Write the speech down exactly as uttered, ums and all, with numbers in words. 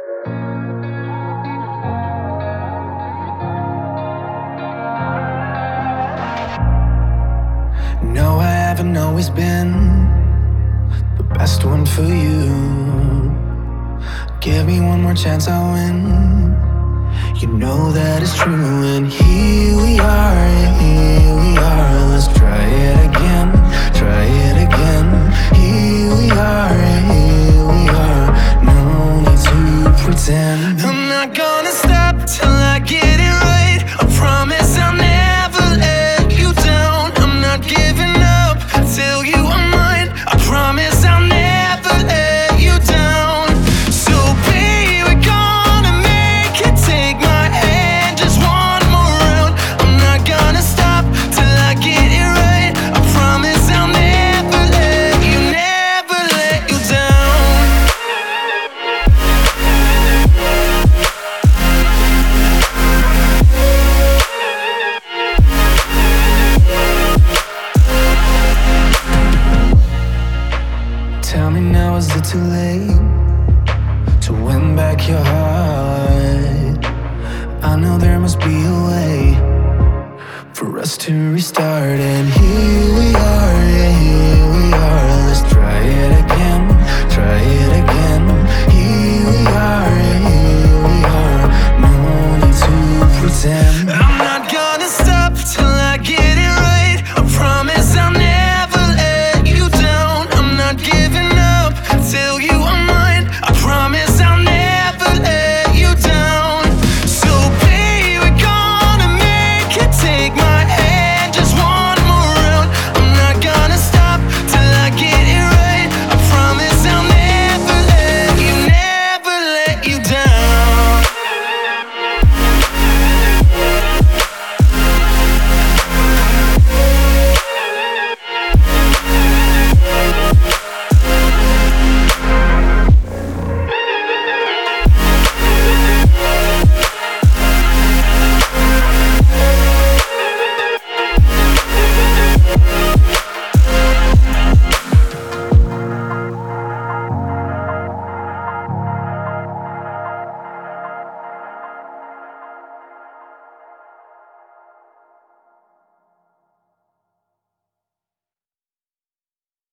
No, I haven't always been the best one for you. Give me one more chance, I'll win. You know that it's true, and here we are, here we are. Let's try it again, try it again. Here we are, here we are. No need to pretend. I'm not gonna stop till I get it right. I promise I'll never let you down. I'm not giving up till you are mine. I promise I'll never let you down. So baby, we're gonna make it. Take my hand, just one more round. I'm not gonna stop till I get it right. I promise I'll never let you, never let you down. Tell me now, is it too late to win back your heart? I know there must be a way for us to restart. And here we are, yeah, here we are. Let's try it again, try it